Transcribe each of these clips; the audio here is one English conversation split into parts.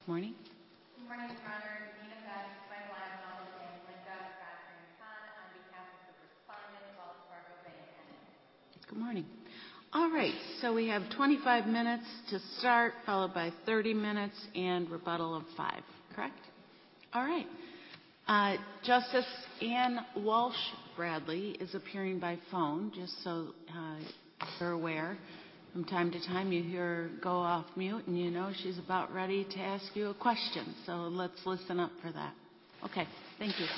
Morning. Good morning, Your Honor. Nina Beck, Michael Admiral, and Linda Godfrey-Khan on behalf of the respondent, Wells Fargo Bank. Good morning. All right, so we have 25 minutes to start, followed by 30 minutes and rebuttal of 5, correct? All right. Justice Ann Walsh Bradley is appearing by phone, just so you're aware. From time to time you hear her go off mute and you know she's about ready to ask you a question. So let's listen up for that. Okay, thank you.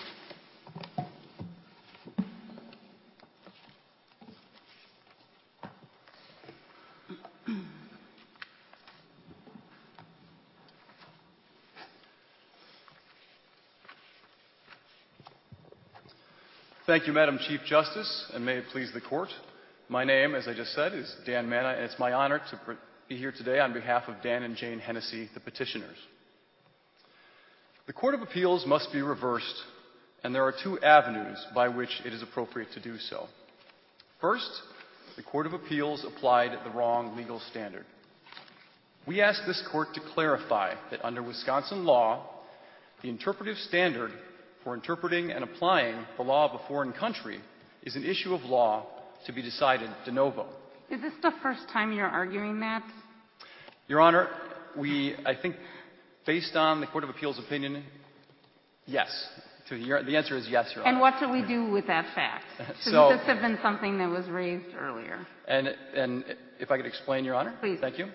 Thank you, Madam Chief Justice, and may it please the Court. My name, as I just said, is Dan Manna, and it's my honor to be here today on behalf of Dan and Jane Hennessy, the petitioners. The Court of Appeals must be reversed, and there are two avenues by which it is appropriate to do so. First, the Court of Appeals applied the wrong legal standard. We ask this Court to clarify that under Wisconsin law, the interpretive standard for interpreting and applying the law of a foreign country is an issue of law to be decided de novo. Is this the first time you're arguing that? Your Honor, I think, based on the Court of Appeals' opinion, yes. The answer is yes, Your Honor. And what do we do with that fact? Should this have been something that was raised earlier? And if I could explain, Your Honor? Please. Thank you.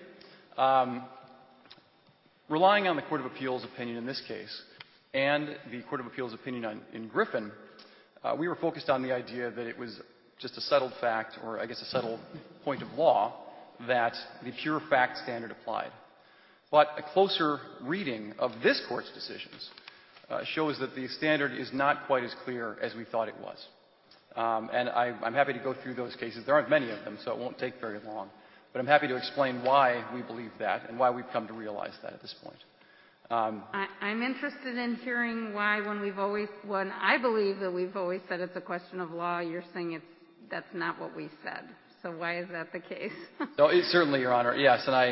Relying on the Court of Appeals' opinion in this case and the Court of Appeals' opinion in Griffin, we were focused on the idea that it was just a settled fact, or I guess a settled point of law, that the pure fact standard applied. But a closer reading of this Court's decisions shows that the standard is not quite as clear as we thought it was. And I'm happy to go through those cases. There aren't many of them, so it won't take very long. But I'm happy to explain why we believe that and why we've come to realize that at this point. I'm interested in hearing why when I believe that we've always said it's a question of law, you're saying that's not what we said. So why is that the case? No, certainly, Your Honor. Yes, and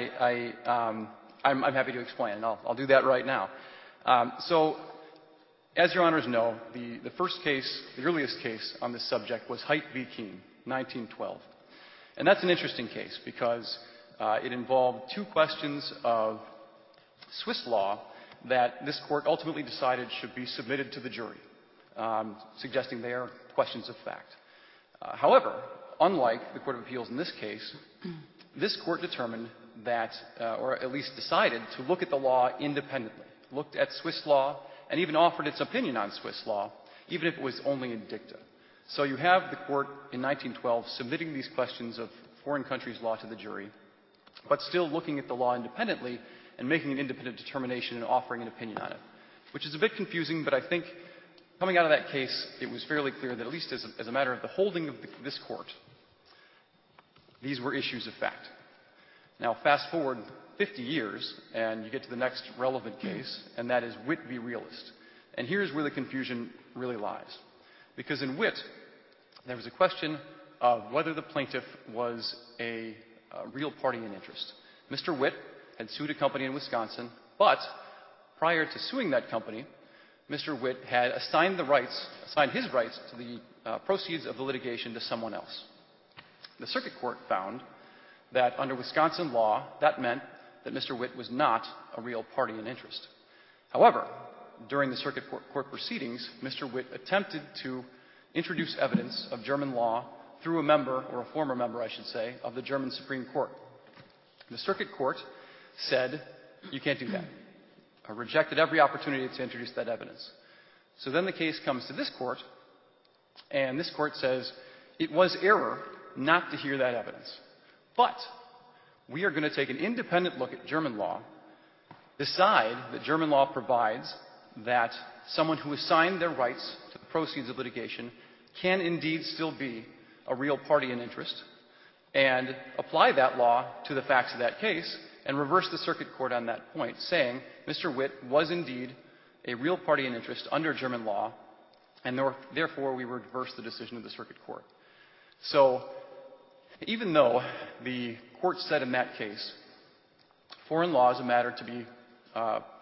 I'm happy to explain, and I'll do that right now. So, as Your Honors know, the first case, the earliest case on this subject was Height v. Keene, 1912. And that's an interesting case because it involved two questions of Swiss law that this Court ultimately decided should be submitted to the jury, suggesting they are questions of fact. However, unlike the Court of Appeals in this case, this Court determined that, or at least decided to look at the law independently, looked at Swiss law, and even offered its opinion on Swiss law, even if it was only in dicta. So you have the Court in 1912 submitting these questions of foreign countries' law to the jury, but still looking at the law independently and making an independent determination and offering an opinion on it, which is a bit confusing, but I think coming out of that case, it was fairly clear that at least as a matter of the holding of this Court, these were issues of fact. Now, fast forward 50 years, and you get to the next relevant case, and that is Witt v. Realist. And here's where the confusion really lies. Because in Witt, there was a question of whether the plaintiff was a real party in interest. Mr. Witt had sued a company in Wisconsin, but prior to suing that company, Mr. Witt had assigned his rights to the proceeds of the litigation to someone else. The Circuit Court found that under Wisconsin law, that meant that Mr. Witt was not a real party in interest. However, during the Circuit Court proceedings, Mr. Witt attempted to introduce evidence of German law through a member, or a former member, I should say, of the German Supreme Court. The Circuit Court said, you can't do that. Rejected every opportunity to introduce that evidence. So then the case comes to this Court, and this Court says, it was error not to hear that evidence. But we are going to take an independent look at German law, decide that German law provides that someone who assigned their rights to the proceeds of litigation can indeed still be a real party in interest, and apply that law to the facts of that case, and reverse the Circuit Court on that point, saying Mr. Witt was indeed a real party in interest under German law, and therefore we reverse the decision of the Circuit Court. So even though the Court said in that case, foreign law is a matter to be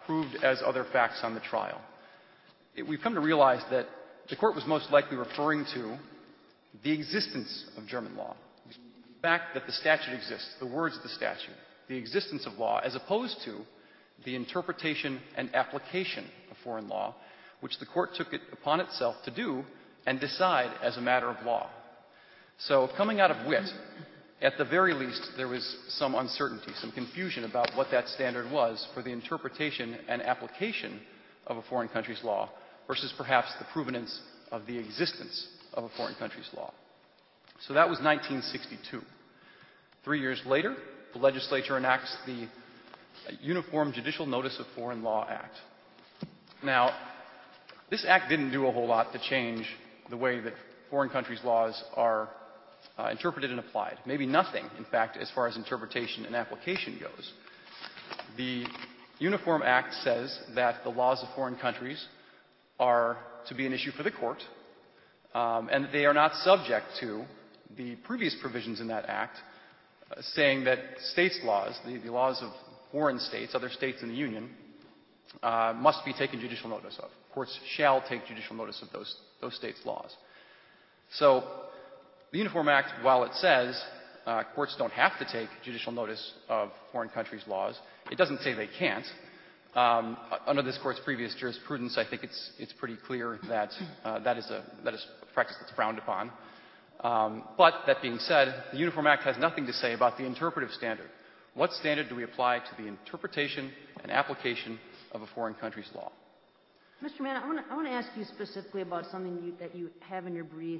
proved as other facts on the trial. We've come to realize that the court was most likely referring to the existence of German law, the fact that the statute exists, the words of the statute, the existence of law, as opposed to the interpretation and application of foreign law, which the court took it upon itself to do and decide as a matter of law. So coming out of Witt, at the very least, there was some uncertainty, some confusion about what that standard was for the interpretation and application of a foreign country's law versus perhaps the provenance of the existence of a foreign country's law. So that was 1962. 3 years later, the legislature enacts the Uniform Judicial Notice of Foreign Law Act. Now, this act didn't do a whole lot to change the way that foreign countries' laws are interpreted and applied. Maybe nothing, in fact, as far as interpretation and application goes. The Uniform Act says that the laws of foreign countries are to be an issue for the court, and that they are not subject to the previous provisions in that act saying that states' laws, the laws of foreign states, other states in the Union, must be taken judicial notice of. Courts shall take judicial notice of those states' laws. So the Uniform Act, while it says courts don't have to take judicial notice of foreign countries' laws, it doesn't say they can't. Under this court's previous jurisprudence, I think it's pretty clear that that is a practice that's frowned upon. But that being said, the Uniform Act has nothing to say about the interpretive standard. What standard do we apply to the interpretation and application of a foreign country's law? Mr. Mann, I want to ask you specifically about something that you have in your brief,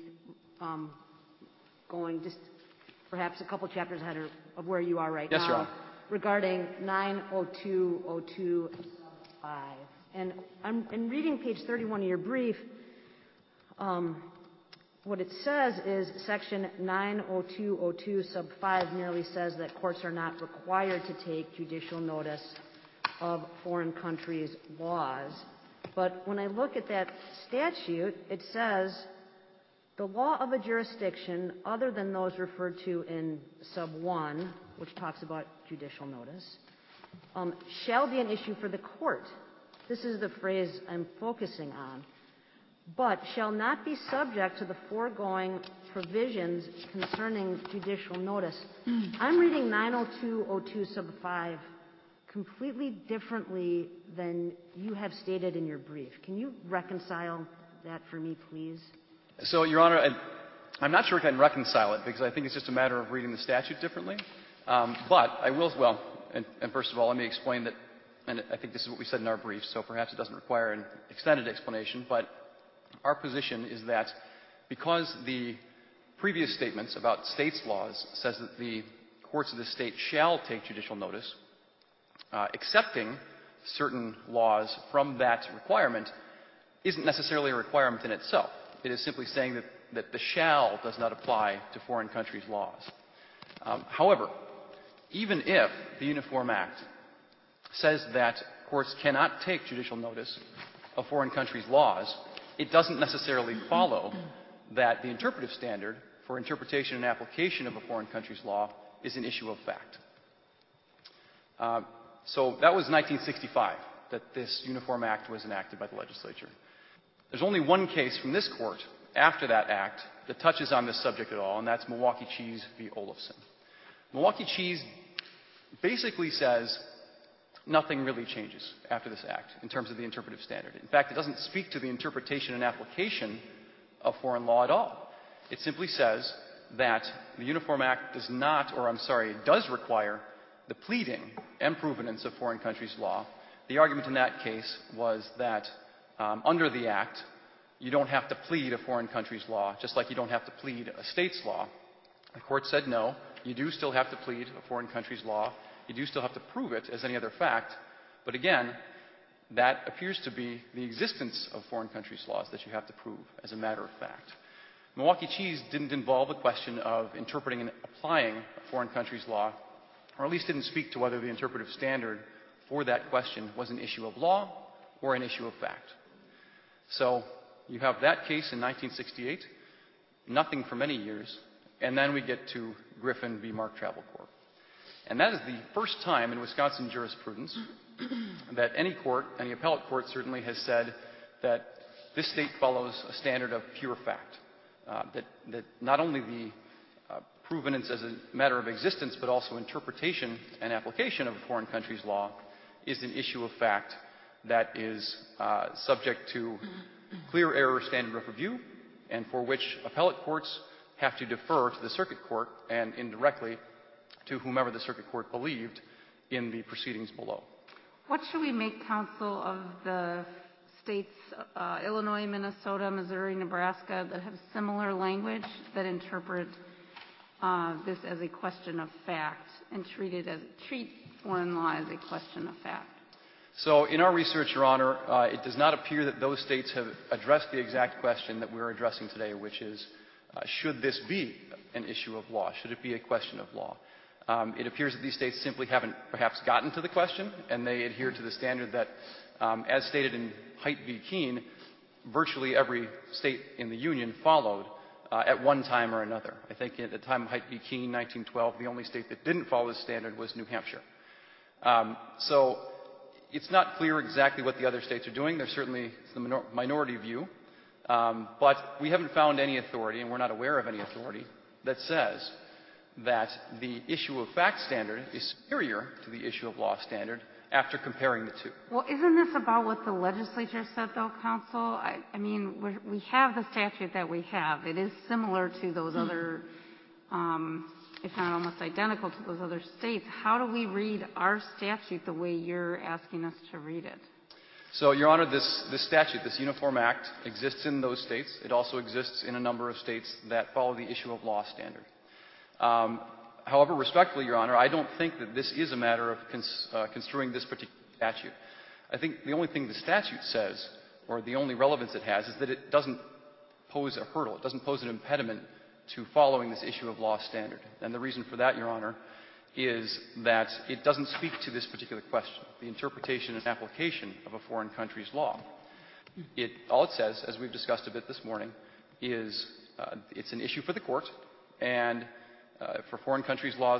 going just perhaps a couple chapters ahead of where you are right now. Yes, Your Honor. Regarding 90202 5. And in reading page 31 of your brief, what it says is section 90202 sub 5 merely says that courts are not required to take judicial notice of foreign countries' laws. But when I look at that statute, it says the law of a jurisdiction other than those referred to in sub 1, which talks about judicial notice, shall be an issue for the court. This is the phrase I'm focusing on. But shall not be subject to the foregoing provisions concerning judicial notice. I'm reading 90202 sub 5 completely differently than you have stated in your brief. Can you reconcile that for me, please? So, Your Honor, I'm not sure I can reconcile it because I think it's just a matter of reading the statute differently. But I will, and first of all, let me explain that, and I think this is what we said in our brief, so perhaps it doesn't require an extended explanation, but our position is that because the previous statements about states' laws says that the courts of the state shall take judicial notice, accepting certain laws from that requirement isn't necessarily a requirement in itself. It is simply saying that the shall does not apply to foreign countries' laws. However, even if the Uniform Act says that courts cannot take judicial notice of foreign countries' laws, it doesn't necessarily follow that the interpretive standard for interpretation and application of a foreign country's law is an issue of fact. So that was 1965 that this Uniform Act was enacted by the legislature. There's only one case from this court after that act that touches on this subject at all, and that's Milwaukee Cheese v. Olufsen. Milwaukee Cheese basically says nothing really changes after this act in terms of the interpretive standard. In fact, it doesn't speak to the interpretation and application of foreign law at all. It simply says that the Uniform Act does require the pleading and provenance of foreign countries' law. The argument in that case was that under the act, you don't have to plead a foreign country's law, just like you don't have to plead a state's law. The court said no, you do still have to plead a foreign country's law. You do still have to prove it as any other fact. But again, that appears to be the existence of foreign countries' laws that you have to prove as a matter of fact. Milwaukee Cheese didn't involve a question of interpreting and applying a foreign country's law, or at least didn't speak to whether the interpretive standard for that question was an issue of law or an issue of fact. So you have that case in 1968, nothing for many years, and then we get to Griffin v. Mark Travel Corp. And that is the first time in Wisconsin jurisprudence that any court, any appellate court certainly has said that this state follows a standard of pure fact, that not only the provenance as a matter of existence, but also interpretation and application of a foreign country's law is an issue of fact that is subject to clear error standard of review, and for which appellate courts have to defer to the circuit court and indirectly to whomever the circuit court believed in the proceedings below. What should we make, counsel, of the states, Illinois, Minnesota, Missouri, Nebraska, that have similar language that interpret this as a question of fact and treat foreign law as a question of fact? So in our research, Your Honor, it does not appear that those states have addressed the exact question that we're addressing today, which is, should this be an issue of law? Should it be a question of law? It appears that these states simply haven't perhaps gotten to the question, and they adhere to the standard that, as stated in Height v. Keene, virtually every state in the Union followed at one time or another. I think at the time of Height v. Keene, 1912, the only state that didn't follow this standard was New Hampshire. So it's not clear exactly what the other states are doing. There's certainly the minority view. But we haven't found any authority, and we're not aware of any authority, that says that the issue of fact standard is superior to the issue of law standard after comparing the two. Well, isn't this about what the legislature said, though, counsel? I mean, we have the statute that we have. It is similar to those other, if not almost identical to those other states. How do we read our statute the way you're asking us to read it? So, Your Honor, this statute, this Uniform Act, exists in those states. It also exists in a number of states that follow the issue of law standard. However, respectfully, Your Honor, I don't think that this is a matter of construing this particular statute. I think the only thing the statute says, or the only relevance it has, is that it doesn't pose a hurdle. It doesn't pose an impediment to following this issue of law standard. And the reason for that, Your Honor, is that it doesn't speak to this particular question, the interpretation and application of a foreign country's law. All it says, as we've discussed a bit this morning, is it's an issue for the court, and for foreign countries' laws,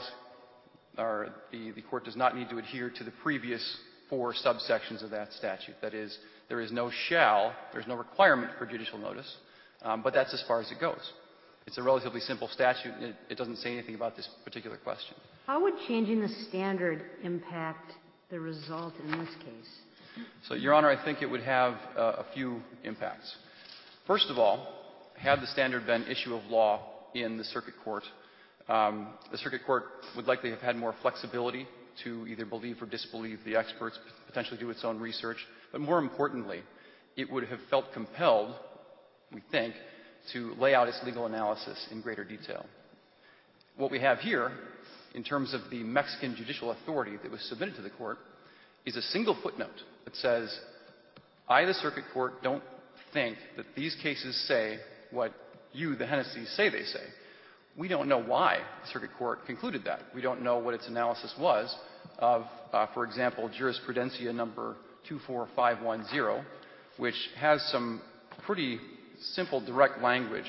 the court does not need to adhere to the previous four subsections of that statute. That is, there is no there's no requirement for judicial notice, but that's as far as it goes. It's a relatively simple statute, and it doesn't say anything about this particular question. How would changing the standard impact the result in this case? So, Your Honor, I think it would have a few impacts. First of all, had the standard been issue of law in the circuit court, the circuit court would likely have had more flexibility to either believe or disbelieve the experts, potentially do its own research. But more importantly, it would have felt compelled, we think, to lay out its legal analysis in greater detail. What we have here, in terms of the Mexican judicial authority that was submitted to the court, is a single footnote that says, I, the circuit court, don't think that these cases say what you, the Hennessy's, say they say. We don't know why the circuit court concluded that. We don't know what its analysis was of, for example, Jurisprudencia number 24510, which has some pretty simple, direct language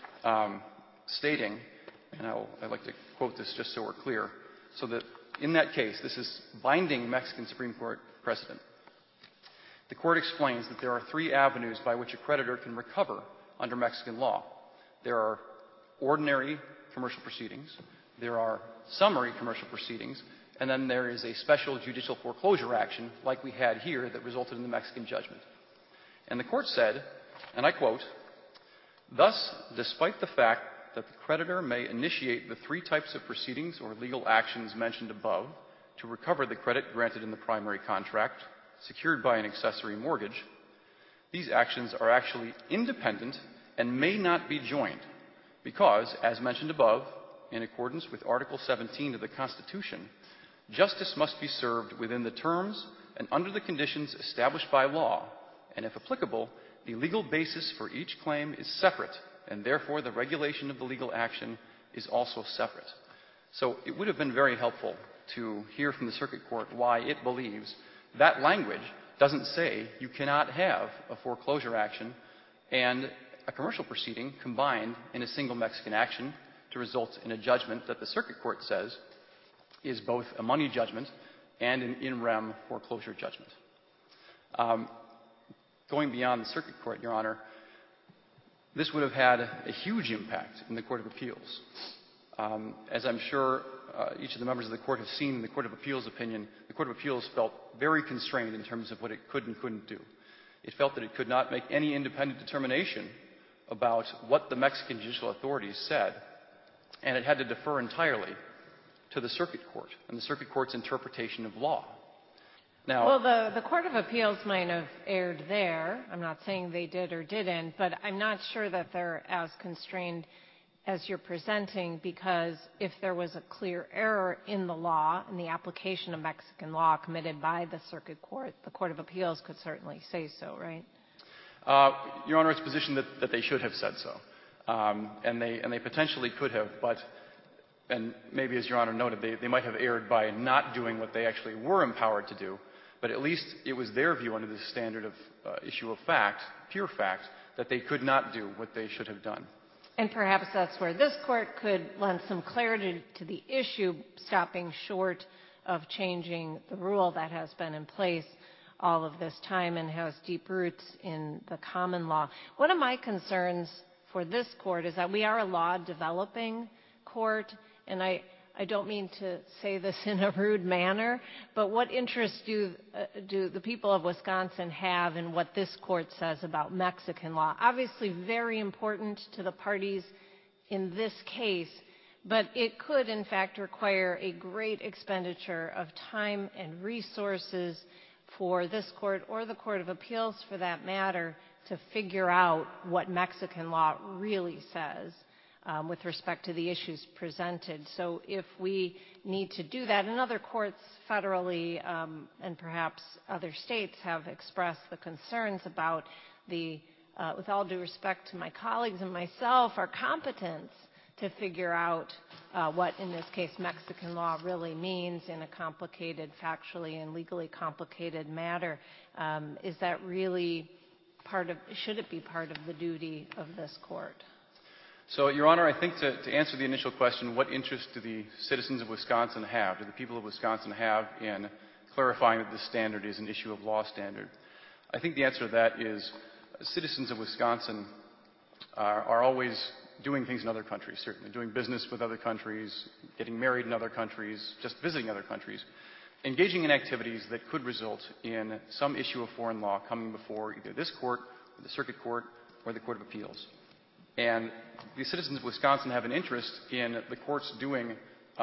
stating, and I'd like to quote this just so we're clear, so that in that case, this is binding Mexican Supreme Court precedent. The court explains that there are three avenues by which a creditor can recover under Mexican law. There are ordinary commercial proceedings, there are summary commercial proceedings, and then there is a special judicial foreclosure action like we had here that resulted in the Mexican judgment. And the court said, and I quote, thus, despite the fact that the creditor may initiate the three types of proceedings or legal actions mentioned above to recover the credit granted in the primary contract secured by an accessory mortgage, these actions are actually independent and may not be joined because, as mentioned above, in accordance with Article 17 of the Constitution, justice must be served within the terms and under the conditions established by law, and if applicable, the legal basis for each claim is separate, and therefore the regulation of the legal action is also separate. So it would have been very helpful to hear from the circuit court why it believes that language doesn't say you cannot have a foreclosure action and a commercial proceeding combined in a single Mexican action to result in a judgment that the circuit court says is both a money judgment and an in rem foreclosure judgment. Going beyond the circuit court, Your Honor, this would have had a huge impact in the Court of Appeals. As I'm sure each of the members of the court have seen in the Court of Appeals opinion, the Court of Appeals felt very constrained in terms of what it could and couldn't do. It felt that it could not make any independent determination about what the Mexican judicial authorities said, and it had to defer entirely to the circuit court and the circuit court's interpretation of law. Now, well, the Court of Appeals might have erred there. I'm not saying they did or didn't, but I'm not sure that they're as constrained as you're presenting, because if there was a clear error in the law, in the application of Mexican law committed by the circuit court, the Court of Appeals could certainly say so, right? Your Honor, it's position that they should have said so. And they potentially could have, but, and maybe as Your Honor noted, they might have erred by not doing what they actually were empowered to do, but at least it was their view under the standard of issue of fact, pure fact, that they could not do what they should have done. And perhaps that's where this court could lend some clarity to the issue, stopping short of changing the rule that has been in place all of this time and has deep roots in the common law. One of my concerns for this court is that we are a law-developing court, and I don't mean to say this in a rude manner, but what interest do the people of Wisconsin have in what this court says about Mexican law? Obviously very important to the parties in this case, but it could in fact require a great expenditure of time and resources for this court or the Court of Appeals for that matter to figure out what Mexican law really says with respect to the issues presented. So if we need to do that, and other courts federally and perhaps other states have expressed the concerns about the, with all due respect to my colleagues and myself, our competence to figure out what, in this case, Mexican law really means in a complicated, factually and legally complicated matter. Is that really part of, should it be part of the duty of this court? So, Your Honor, I think to answer the initial question, what interest do the citizens of Wisconsin have, do the people of Wisconsin have in clarifying that this standard is an issue of law standard? I think the answer to that is citizens of Wisconsin are always doing things in other countries, certainly, doing business with other countries, getting married in other countries, just visiting other countries, engaging in activities that could result in some issue of foreign law coming before either this court, or the circuit court, or the Court of Appeals. And the citizens of Wisconsin have an interest in the courts doing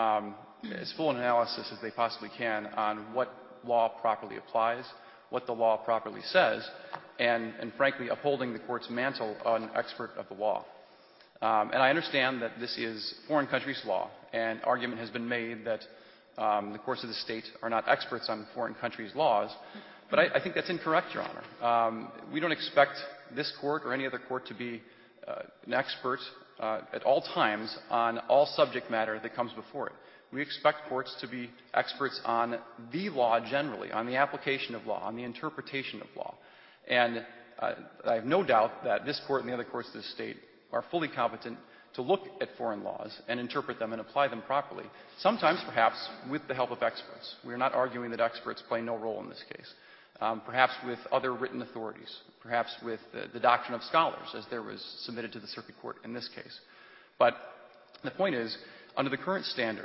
as full an analysis as they possibly can on what law properly applies, what the law properly says, and frankly, upholding the court's mantle on expert of the law. And I understand that this is foreign countries' law, and argument has been made that the courts of the state are not experts on foreign countries' laws, but I think that's incorrect, Your Honor. We don't expect this court or any other court to be an expert at all times on all subject matter that comes before it. We expect courts to be experts on the law generally, on the application of law, on the interpretation of law. And I have no doubt that this court and the other courts of the state are fully competent to look at foreign laws and interpret them and apply them properly, sometimes perhaps with the help of experts. We are not arguing that experts play no role in this case. Perhaps with other written authorities, perhaps with the doctrine of scholars, as there was submitted to the circuit court in this case. But the point is, under the current standard,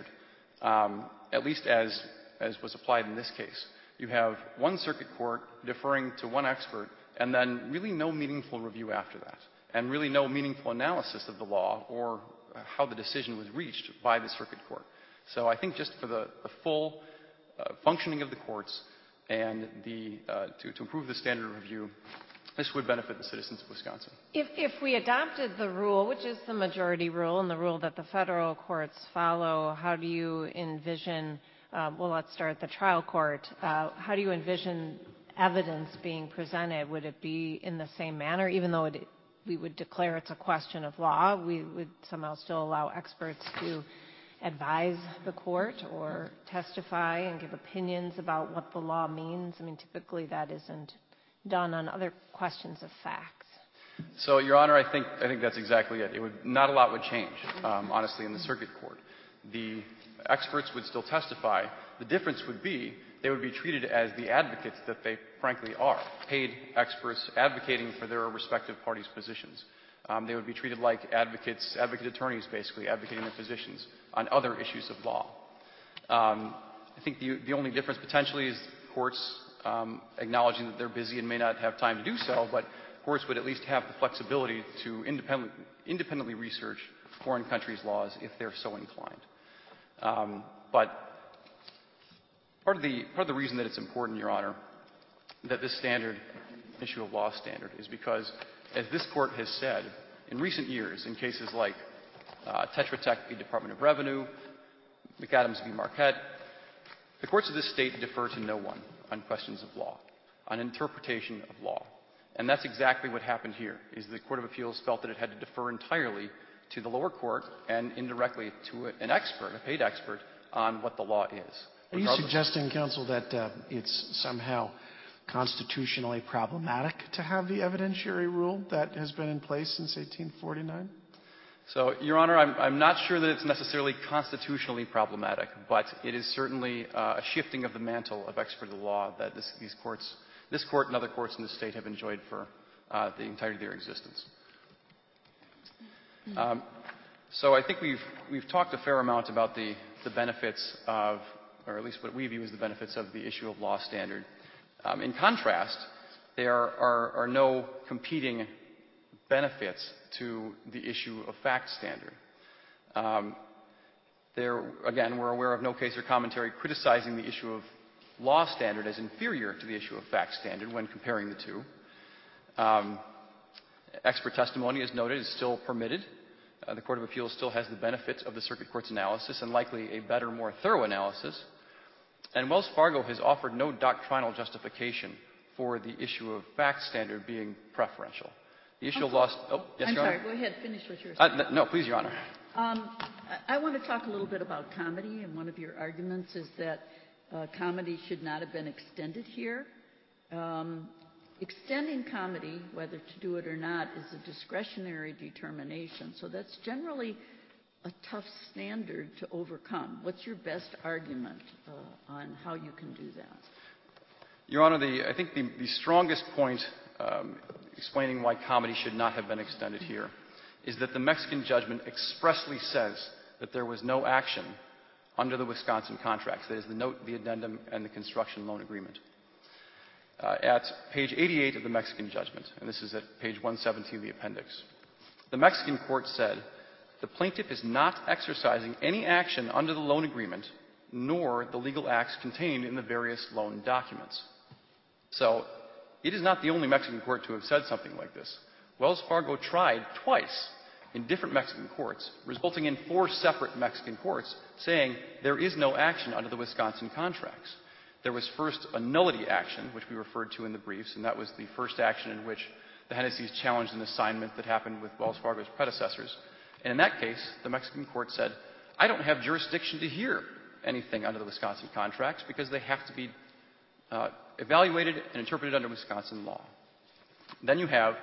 at least as was applied in this case, you have one circuit court deferring to one expert and then really no meaningful review after that, and really no meaningful analysis of the law or how the decision was reached by the circuit court. So I think just for the full functioning of the courts and to improve the standard of review, this would benefit the citizens of Wisconsin. If we adopted the rule, which is the majority rule and the rule that the federal courts follow, how do you envision, well, let's start at the trial court, how do you envision evidence being presented? Would it be in the same manner, even though we would declare it's a question of law, we would somehow still allow experts to advise the court or testify and give opinions about what the law means? I mean, typically that isn't done on other questions of facts. So, Your Honor, I think that's exactly it. Not a lot would change, honestly, in the circuit court. The experts would still testify. The difference would be they would be treated as the advocates that they frankly are, paid experts advocating for their respective parties' positions. They would be treated like advocate attorneys, basically, advocating their positions on other issues of law. I think the only difference potentially is courts acknowledging that they're busy and may not have time to do so, but courts would at least have the flexibility to independently research foreign countries' laws if they're so inclined. But part of the reason that it's important, Your Honor, that this issue of law standard is because, as this Court has said in recent years in cases like Tetra Tech v. Department of Revenue, McAdams v. Marquette, the courts of this state defer to no one on questions of law, on interpretation of law. And that's exactly what happened here, is the Court of Appeals felt that it had to defer entirely to the lower court and indirectly to an expert, a paid expert, on what the law is. Are you suggesting, counsel, that it's somehow constitutionally problematic to have the evidentiary rule that has been in place since 1849? So, Your Honor, I'm not sure that it's necessarily constitutionally problematic, but it is certainly a shifting of the mantle of expert of the law that this Court and other courts in the state have enjoyed for the entirety of their existence. So I think we've talked a fair amount about the benefits of, or at least what we view as the benefits of the issue of law standard. In contrast, there are no competing benefits to the issue of fact standard. Again, we're aware of no case or commentary criticizing the issue of law standard as inferior to the issue of fact standard when comparing the two. Expert testimony, as noted, is still permitted. The Court of Appeals still has the benefit of the Circuit Court's analysis and likely a better, more thorough analysis. And Wells Fargo has offered no doctrinal justification for the issue of fact standard being preferential. The issue of law... Oh, yes, Your Honor? I'm sorry. Go ahead. Finish what you're saying. No, please, Your Honor. I want to talk a little bit about comedy, and one of your arguments is that comedy should not have been extended here. Extending comedy, whether to do it or not, is a discretionary determination. So that's generally a tough standard to overcome. What's your best argument on how you can do that? Your Honor, I think the strongest point explaining why comedy should not have been extended here is that the Mexican judgment expressly says that there was no action under the Wisconsin contracts, that is, the note, the addendum, and the construction loan agreement. At page 88 of the Mexican judgment, and this is at page 117 of the appendix, the Mexican court said, the plaintiff is not exercising any action under the loan agreement, nor the legal acts contained in the various loan documents. So, it is not the only Mexican court to have said something like this. Wells Fargo tried twice in different Mexican courts, resulting in 4 separate Mexican courts saying there is no action under the Wisconsin contracts. There was first a nullity action, which we referred to in the briefs, and that was the first action in which the Hennessy's challenged an assignment that happened with Wells Fargo's predecessors. And in that case, the Mexican court said, I don't have jurisdiction to hear anything under the Wisconsin contracts because they have to be evaluated and interpreted under Wisconsin law. Then you have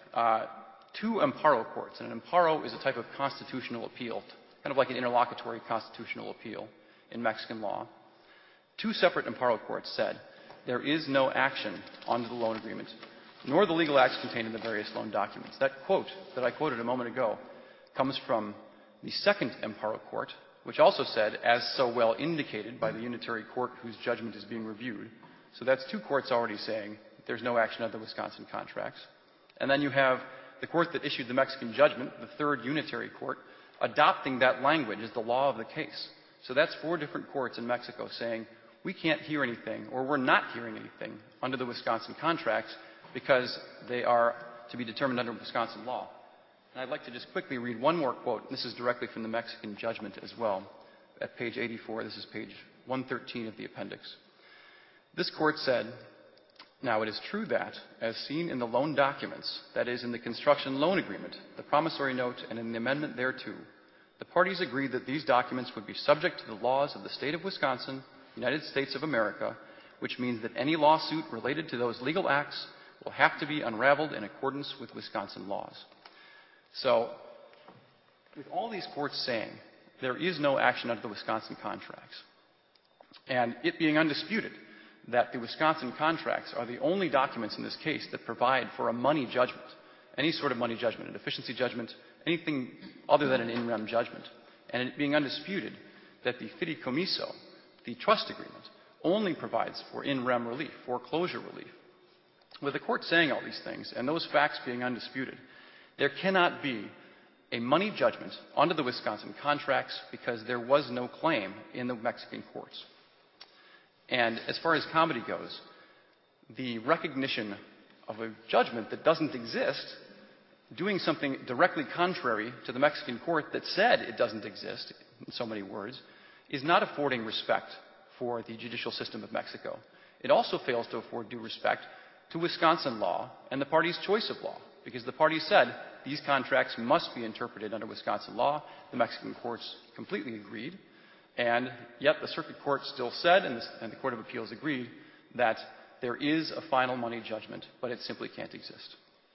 2 amparo courts, and an amparo is a type of constitutional appeal, kind of like an interlocutory constitutional appeal in Mexican law. 2 separate amparo courts said there is no action under the loan agreement, nor the legal acts contained in the various loan documents. That quote that I quoted a moment ago comes from the second amparo court, which also said, as so well indicated by the unitary court whose judgment is being reviewed. So that's 2 courts already saying there's no action under the Wisconsin contracts. And then you have the court that issued the Mexican judgment, the third unitary court, adopting that language as the law of the case. So that's 4 different courts in Mexico saying we can't hear anything, or we're not hearing anything under the Wisconsin contracts because they are to be determined under Wisconsin law. And I'd like to just quickly read one more quote. This is directly from the Mexican judgment as well. At page 84, this is page 113 of the appendix. This court said, now it is true that, as seen in the loan documents, that is, in the construction loan agreement, the promissory note, and in the amendment thereto, the parties agreed that these documents would be subject to the laws of the state of Wisconsin, United States of America, which means that any lawsuit related to those legal acts will have to be unraveled in accordance with Wisconsin laws. So, with all these courts saying there is no action under the Wisconsin contracts, and it being undisputed that the Wisconsin contracts are the only documents in this case that provide for a money judgment, any sort of money judgment, a deficiency judgment, anything other than an in rem judgment. And it being undisputed that the fideicomiso, the trust agreement, only provides for in rem relief, foreclosure relief. With the court saying all these things and those facts being undisputed, there cannot be a money judgment under the Wisconsin contracts because there was no claim in the Mexican courts. And as far as comedy goes, the recognition of a judgment that doesn't exist, doing something directly contrary to the Mexican court that said it doesn't exist, in so many words, is not affording respect for the judicial system of Mexico. It also fails to afford due respect to Wisconsin law and the party's choice of law, because the party said these contracts must be interpreted under Wisconsin law. The Mexican courts completely agreed, and yet the circuit court still said, and the Court of Appeals agreed, that there is a final money judgment, but it simply can't exist.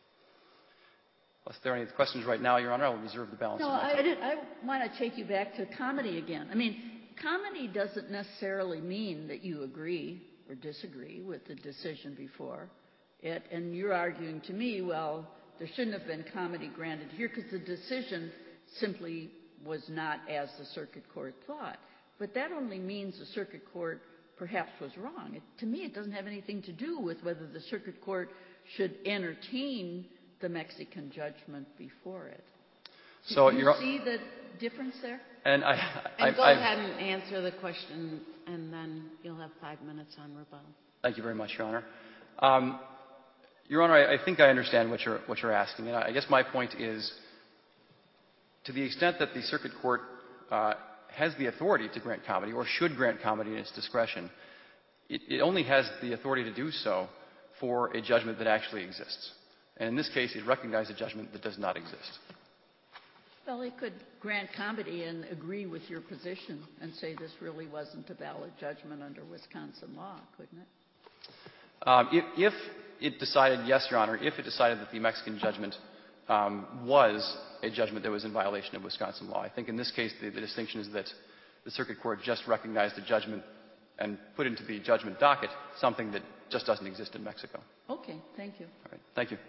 Unless there are any questions right now, Your Honor, I will reserve the balance No, of my time. I want to take you back to comedy again. I mean, comedy doesn't necessarily mean that you agree or disagree with the decision before it, and you're arguing to me, well, there shouldn't have been comedy granted here because the decision simply was not as the circuit court thought. But that only means the circuit court perhaps was wrong. To me, it doesn't have anything to do with whether the circuit court should entertain the Mexican judgment before it. So Do you see the difference there? And go ahead and answer the question, and then you'll have 5 minutes on rebuttal. Thank you very much, Your Honor. Your Honor, I think I understand what you're asking, and I guess my point is, to the extent that the circuit court has the authority to grant comedy, or should grant comedy in its discretion, it only has the authority to do so for a judgment that actually exists. And in this case, it recognized a judgment that does not exist. Well, it could grant comedy and agree with your position and say this really wasn't a valid judgment under Wisconsin law, couldn't it? If it decided, yes, Your Honor, if it decided that the Mexican judgment was a judgment that was in violation of Wisconsin law, I think in this case the distinction is that the circuit court just recognized a judgment and put into the judgment docket something that just doesn't exist in Mexico. Okay, thank you. All right, thank you.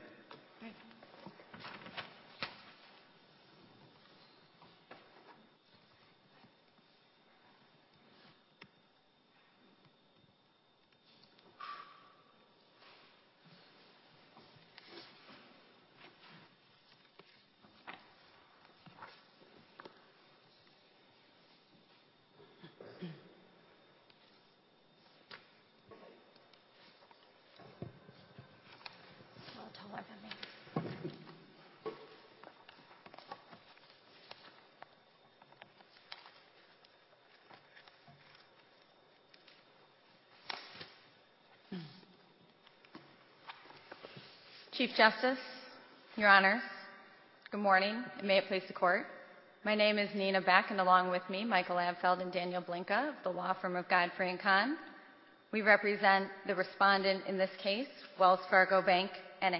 Chief Justice, Your Honors, good morning, and may it please the Court. My name is Nina Beck, and along with me, Michael Abfeld and Daniel Blinka of the law firm of Godfrey & Kahn. We represent the respondent in this case, Wells Fargo Bank, N.A.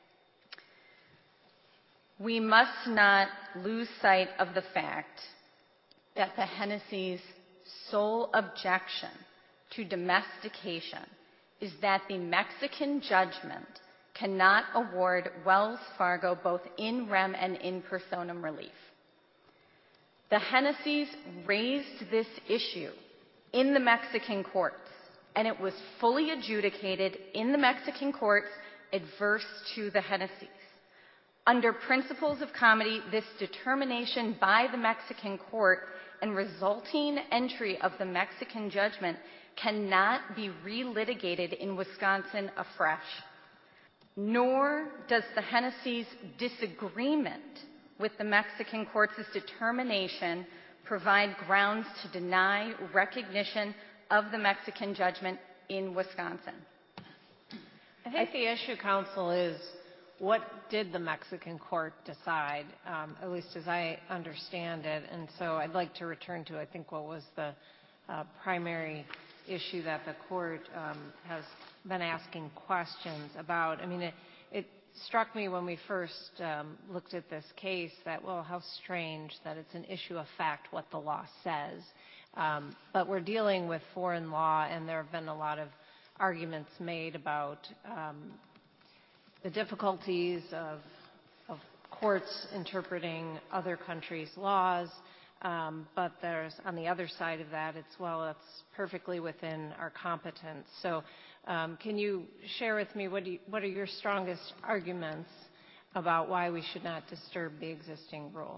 We must not lose sight of the fact that the Hennessy's sole objection to domestication is that the Mexican judgment cannot award Wells Fargo both in rem and in personam relief. The Hennessys raised this issue in the Mexican courts, and it was fully adjudicated in the Mexican courts adverse to the Hennessys. Under principles of comedy, this determination by the Mexican court and resulting entry of the Mexican judgment cannot be relitigated in Wisconsin afresh. Nor does the Hennessy's disagreement with the Mexican court's determination provide grounds to deny recognition of the Mexican judgment in Wisconsin. I think the issue, counsel, is what did the Mexican court decide, at least as I understand it. And so I'd like to return to, I think, what was the primary issue that the court has been asking questions about. I mean, it struck me when we first looked at this case that, well, how strange that it's an issue of fact what the law says. But we're dealing with foreign law, and there have been a lot of arguments made about the difficulties of courts interpreting other countries' laws, but there's, on the other side of that, it's perfectly within our competence. So can you share with me what are your strongest arguments about why we should not disturb the existing rule?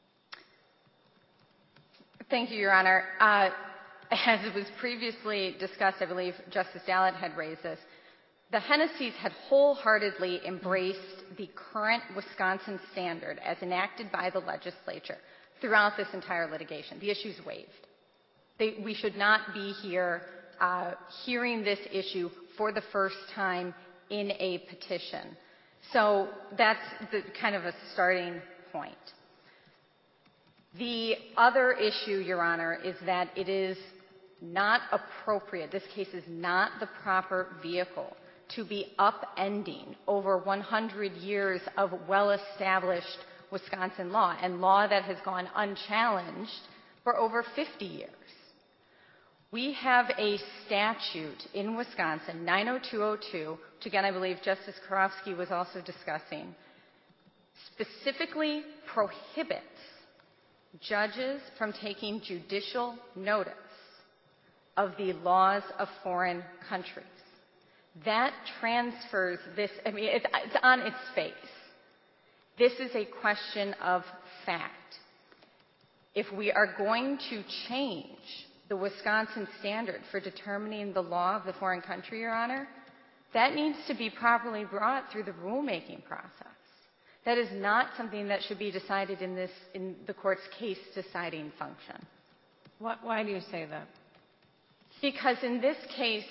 Thank you, Your Honor. As it was previously discussed, I believe Justice Dallin had raised this, the Hennessy's had wholeheartedly embraced the current Wisconsin standard as enacted by the legislature throughout this entire litigation. The issue's waived. We should not be here hearing this issue for the first time in a petition. So that's kind of a starting point. The other issue, Your Honor, is that it is not appropriate, this case is not the proper vehicle to be upending over 100 years of well-established Wisconsin law, and law that has gone unchallenged for over 50 years. We have a statute in Wisconsin, 90202, which again I believe Justice Karofsky was also discussing, specifically prohibits judges from taking judicial notice of the laws of foreign countries. That transfers this, I mean, it's on its face. This is a question of fact. If we are going to change the Wisconsin standard for determining the law of the foreign country, Your Honor, that needs to be properly brought through the rulemaking process. That is not something that should be decided in the court's case-deciding function. Why do you say that? Because in this case,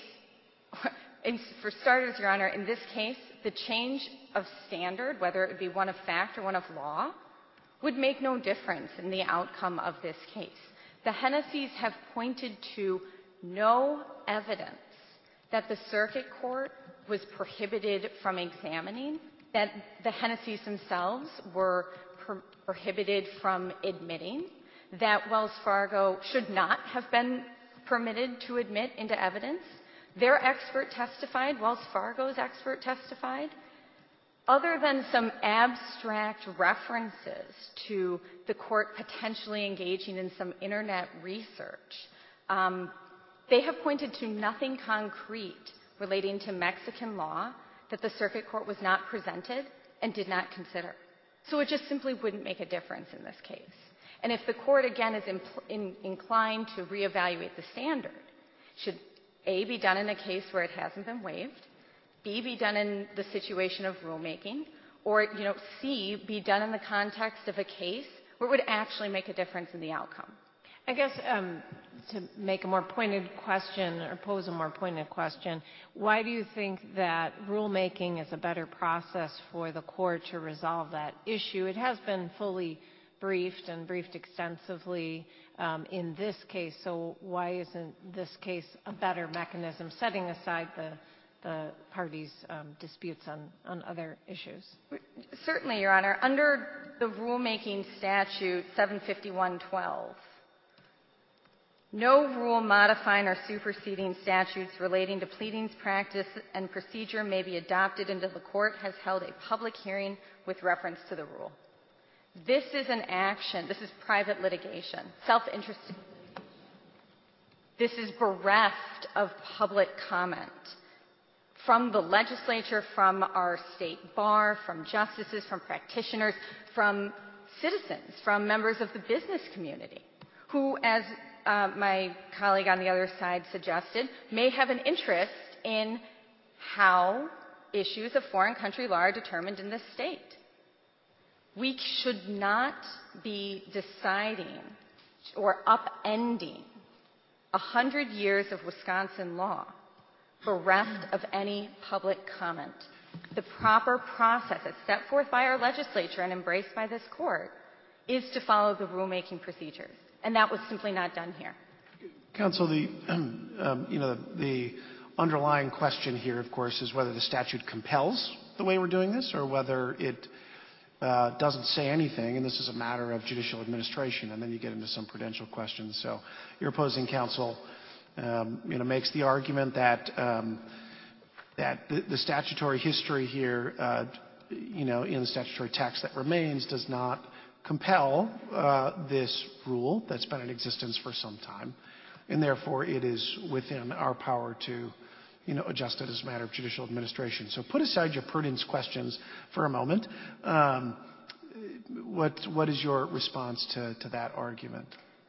for starters, Your Honor, in this case, the change of standard, whether it be one of fact or one of law, would make no difference in the outcome of this case. The Hennessy's have pointed to no evidence that the circuit court was prohibited from examining, that the Hennessy's themselves were prohibited from admitting, that Wells Fargo should not have been permitted to admit into evidence. Their expert testified, Wells Fargo's expert testified. Other than some abstract references to the court potentially engaging in some internet research, they have pointed to nothing concrete relating to Mexican law that the circuit court was not presented and did not consider. So it just simply wouldn't make a difference in this case. And if the court, again, is inclined to reevaluate the standard, should A, be done in a case where it hasn't been waived, B, be done in the situation of rulemaking, or, C, be done in the context of a case where it would actually make a difference in the outcome. I guess to make a more pointed question or pose a more pointed question, why do you think that rulemaking is a better process for the court to resolve that issue? It has been fully briefed and briefed extensively in this case, so why isn't this case a better mechanism, setting aside the parties' disputes on other issues? Certainly, Your Honor. Under the rulemaking statute 751.12, no rule modifying or superseding statutes relating to pleadings, practice, and procedure may be adopted until the court has held a public hearing with reference to the rule. This is an action. This is private litigation, self-interested. This is bereft of public comment from the legislature, from our state bar, from justices, from practitioners, from citizens, from members of the business community, who, as my colleague on the other side suggested, may have an interest in how issues of foreign country law are determined in this state. We should not be deciding or upending 100 years of Wisconsin law bereft of any public comment. The proper process as set forth by our legislature and embraced by this court is to follow the rulemaking procedures. And that was simply not done here. Counsel, the underlying question here, of course, is whether the statute compels the way we're doing this or whether it doesn't say anything, and this is a matter of judicial administration, and then you get into some prudential questions. So your opposing counsel makes the argument that the statutory history here, in the statutory text that remains, does not compel this rule that's been in existence for some time, and therefore it is within our power to adjust it as a matter of judicial administration. So put aside your prudence questions for a moment. What is your response to that argument?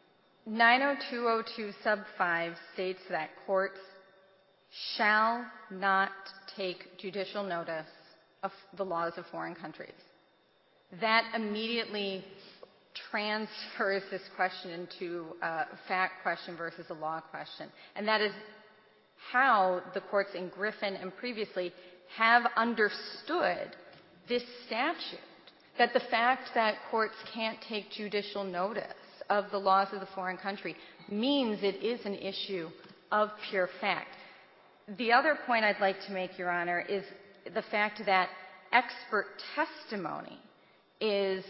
90202 sub 5 states that courts shall not take judicial notice of the laws of foreign countries. That immediately transfers this question into a fact question versus a law question. And that is how the courts in Griffin and previously have understood this statute, that the fact that courts can't take judicial notice of the laws of the foreign country means it is an issue of pure fact. The other point I'd like to make, Your Honor, is the fact that expert testimony is,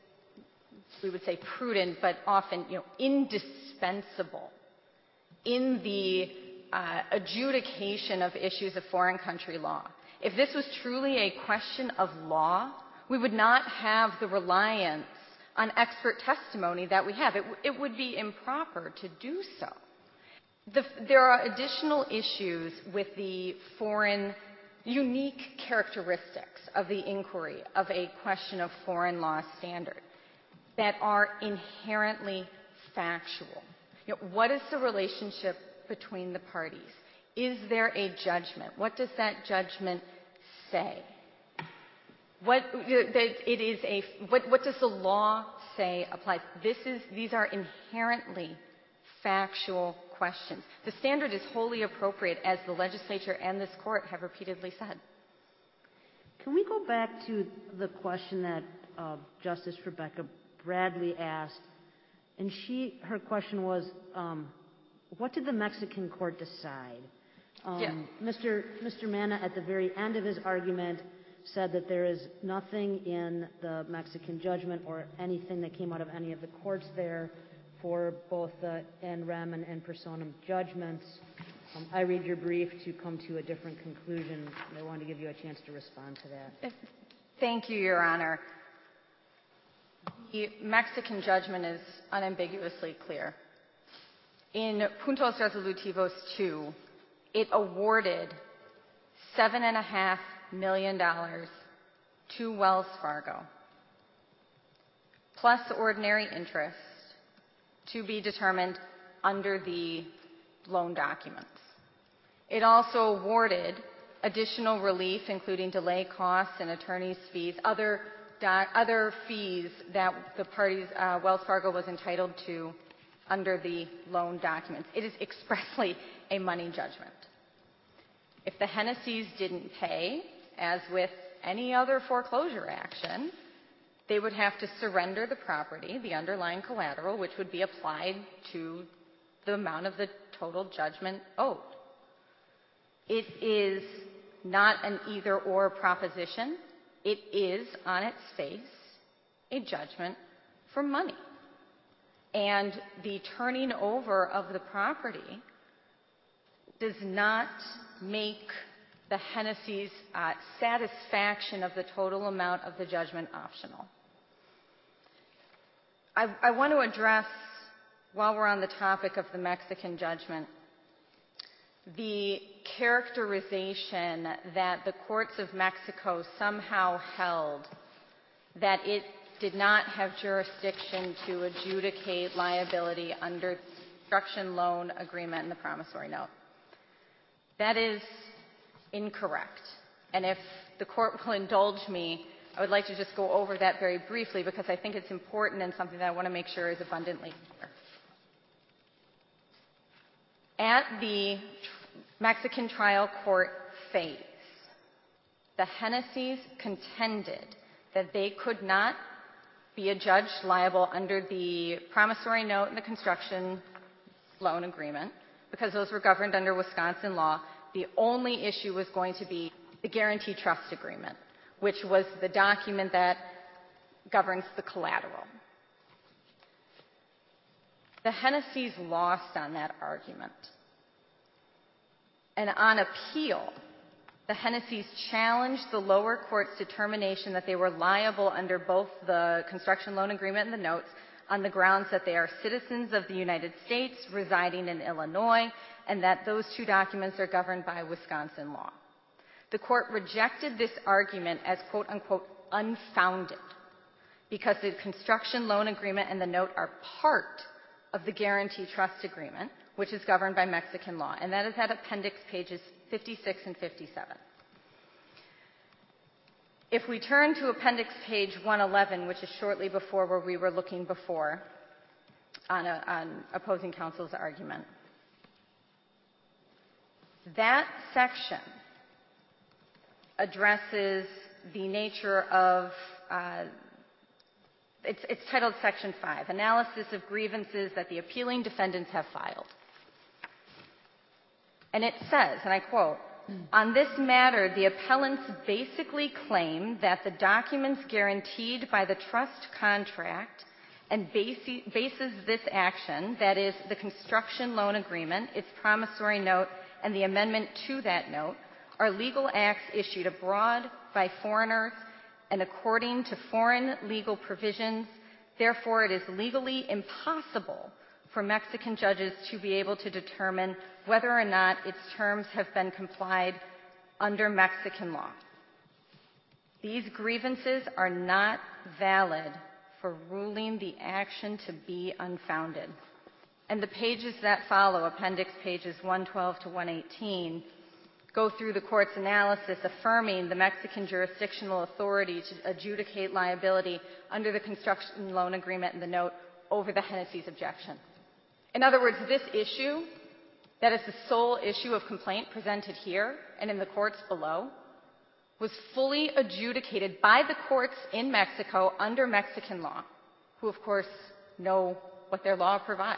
we would say prudent, but often, indispensable in the adjudication of issues of foreign country law. If this was truly a question of law, we would not have the reliance on expert testimony that we have. It would be improper to do so. There are additional issues with the foreign unique characteristics of the inquiry of a question of foreign law standard that are inherently factual. What is the relationship between the parties? Is there a judgment? What does that judgment say? What does the law say applies? These are inherently factual questions. The standard is wholly appropriate, as the legislature and this court have repeatedly said. Can we go back to the question that Justice Rebecca Bradley asked? And her question was, what did the Mexican court decide? Yes. Mr. Manna, at the very end of his argument, said that there is nothing in the Mexican judgment or anything that came out of any of the courts there for both the in rem and in personam judgments. I read your brief to come to a different conclusion, and I wanted to give you a chance to respond to that. Thank you, Your Honor. The Mexican judgment is unambiguously clear. In Puntos Resolutivos 2, it awarded $7.5 million to Wells Fargo, plus ordinary interest, to be determined under the loan documents. It also awarded additional relief, including delay costs and attorney's fees, other fees that the parties, Wells Fargo was entitled to under the loan documents. It is expressly a money judgment. If the Hennessy's didn't pay, as with any other foreclosure action, they would have to surrender the property, the underlying collateral, which would be applied to the amount of the total judgment owed. It is not an either-or proposition. It is, on its face, a judgment for money. And the turning over of the property does not make the Hennessy's satisfaction of the total amount of the judgment optional. I want to address, while we're on the topic of the Mexican judgment, the characterization that the courts of Mexico somehow held that it did not have jurisdiction to adjudicate liability under the construction loan agreement and the promissory note. That is incorrect. And if the court will indulge me, I would like to just go over that very briefly because I think it's important and something that I want to make sure is abundantly clear. At the Mexican trial court phase, the Hennessy's contended that they could not be adjudged liable under the promissory note and the construction loan agreement because those were governed under Wisconsin law. The only issue was going to be the guarantee trust agreement, which was the document that governs the collateral. The Hennessy's lost on that argument. And on appeal, the Hennessy's challenged the lower court's determination that they were liable under both the construction loan agreement and the notes on the grounds that they are citizens of the United States residing in Illinois and that those two documents are governed by Wisconsin law. The court rejected this argument as quote-unquote unfounded because the construction loan agreement and the note are part of the guarantee trust agreement, which is governed by Mexican law, and that is at appendix pages 56 and 57. If we turn to appendix page 111, which is shortly before where we were looking before on opposing counsel's argument, that section addresses the nature of, it's titled Section 5, Analysis of Grievances that the Appealing Defendants Have Filed. And it says, and I quote, "On this matter, the appellants basically claim that the documents guaranteed by the trust contract and bases this action, that is, the construction loan agreement, its promissory note, and the amendment to that note, are legal acts issued abroad by foreigners and according to foreign legal provisions. Therefore, it is legally impossible for Mexican judges to be able to determine whether or not its terms have been complied under Mexican law. These grievances are not valid for ruling the action to be unfounded." And the pages that follow, appendix pages 112 to 118, go through the court's analysis affirming the Mexican jurisdictional authority to adjudicate liability under the construction loan agreement and the note over the Hennessy's objection. In other words, this issue, that is the sole issue of complaint presented here and in the courts below, was fully adjudicated by the courts in Mexico under Mexican law, who of course know what their law provides.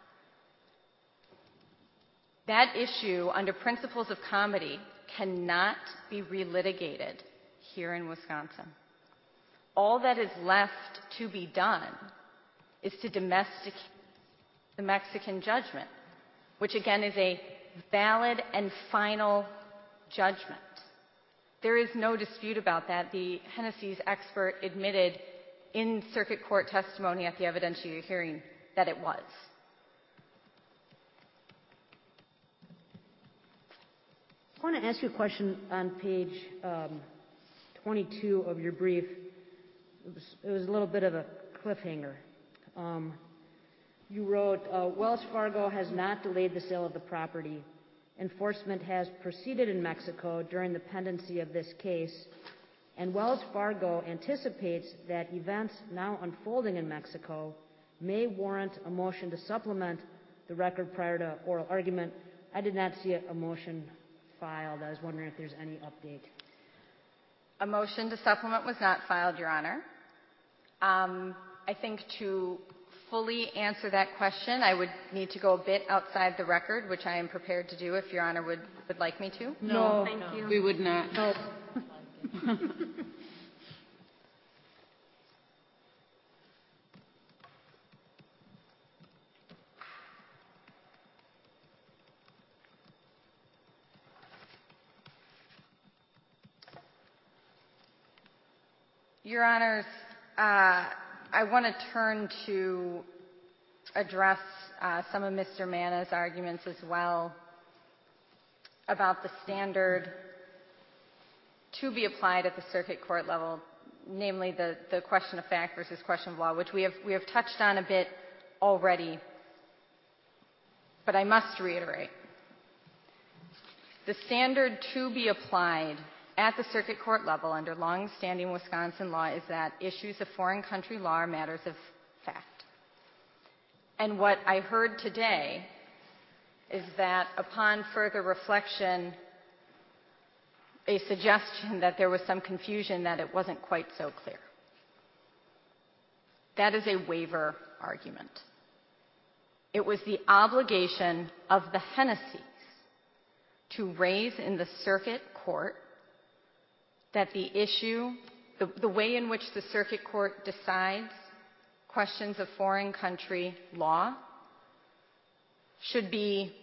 That issue, under principles of comity, cannot be relitigated here in Wisconsin. All that is left to be done is to domesticate the Mexican judgment, which again is a valid and final judgment. There is no dispute about that. The Hennessy's expert admitted in circuit court testimony at the evidentiary hearing that it was. I want to ask you a question on page 22 of your brief. It was a little bit of a cliffhanger. You wrote, Wells Fargo has not delayed the sale of the property. Enforcement has proceeded in Mexico during the pendency of this case, and Wells Fargo anticipates that events now unfolding in Mexico may warrant a motion to supplement the record prior to oral argument. I did not see a motion filed. I was wondering if there's any update. A motion to supplement was not filed, Your Honor. I think to fully answer that question, I would need to go a bit outside the record, which I am prepared to do if Your Honor would like me to. No, Thank you. we would not. No. Your Honors, I want to turn to address some of Mr. Manna's arguments as well about the standard to be applied at the circuit court level, namely the question of fact versus question of law, which we have touched on a bit already, but I must reiterate. The standard to be applied at the circuit court level under long-standing Wisconsin law is that issues of foreign country law are matters of fact. And what I heard today is that upon further reflection, a suggestion that there was some confusion that it wasn't quite so clear. That is a waiver argument. It was the obligation of the Hennessy's to raise in the circuit court that the issue, the way in which the circuit court decides questions of foreign country law should be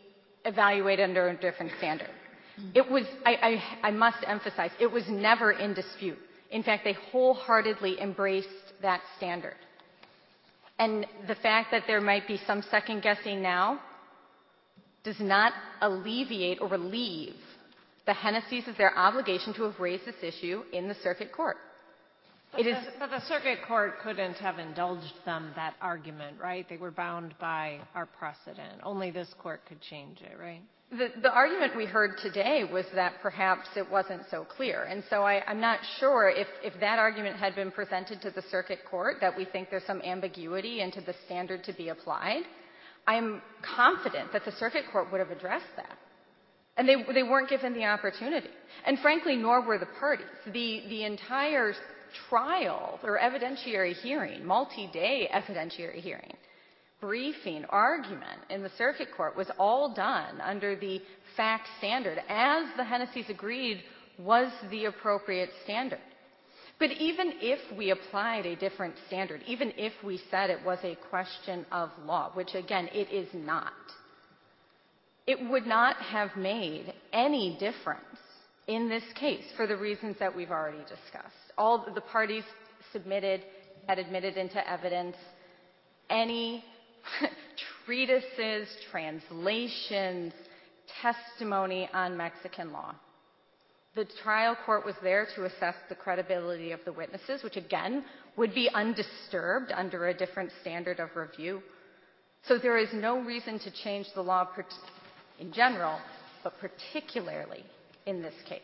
evaluated under a different standard. It was, I must emphasize, it was never in dispute. In fact, they wholeheartedly embraced that standard. And the fact that there might be some second guessing now does not alleviate or relieve the Hennessy's of their obligation to have raised this issue in the circuit court. But the circuit court couldn't have indulged them that argument, right? They were bound by our precedent. Only this court could change it, right? The argument we heard today was that perhaps it wasn't so clear. And so I'm not sure if that argument had been presented to the circuit court, that we think there's some ambiguity into the standard to be applied. I'm confident that the circuit court would have addressed that. And they weren't given the opportunity. And frankly, nor were the parties. The entire trial or evidentiary hearing, multi-day evidentiary hearing, briefing, argument in the circuit court was all done under the fact standard, as the Hennessy's agreed was the appropriate standard. But even if we applied a different standard, even if we said it was a question of law, which again, it is not, it would not have made any difference in this case for the reasons that we've already discussed. All the parties had admitted into evidence any treatises, translations, testimony on Mexican law. The trial court was there to assess the credibility of the witnesses, which again would be undisturbed under a different standard of review. So there is no reason to change the law in general, but particularly in this case.